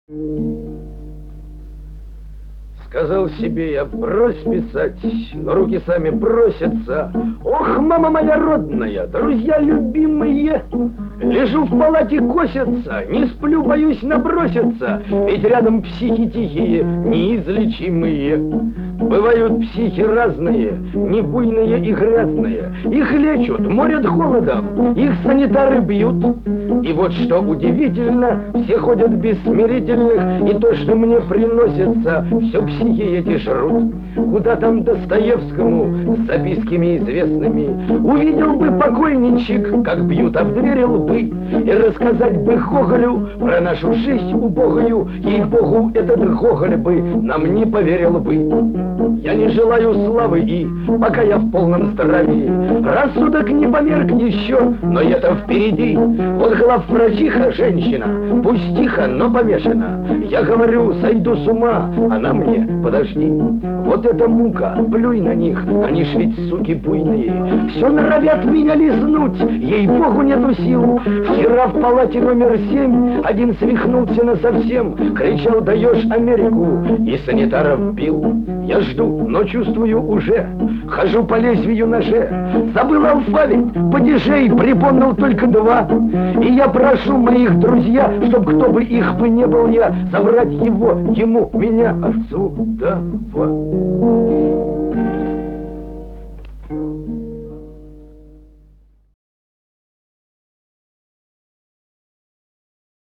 Сказал себе я: брось писать, но руки сами просятся. Ох, мама моя родная, друзья любимые, лежу в палате, косятся, не сплю, боюсь наброситься, ведь рядом психи тихие, неизлечимые. Бывают психи разные, не буйные и грязные. Их лечат, морят холодом, их санитары бьют. И вот что удивительно, все ходят без смирительных, и то, что мне приносится, все психи эти жрут. Куда там Достоевскому с записками известными? Увидел бы покойничек, как бьют об двери лбы, и рассказать бы Гоголю про нашу жизнь убогую. Ей-богу, этот Гоголь бы нам не поверил бы. Я не желаю славы, и пока я в полном здравии, рассудок не померк еще, но это впереди. Вот главврачиха женщина, пусть тихо, но помешана. Я говорю, сойду с ума, она мне: подожди. Вот эта мука, плюй на них, они ж ведь суки буйные, все норовят меня лизнуть, ей-богу, нету сил. Вчера в палате номер 7 один свихнулся насовсем, кричал: даешь Америку, и санитаров бил. Я жду, но чувствую уже, хожу по лезвию ноже. Забыл алфавит, падежей припомнил только 2. И я прошу моих друзья, чтоб кто бы их бы не был я, забрать его, ему, меня отсюда.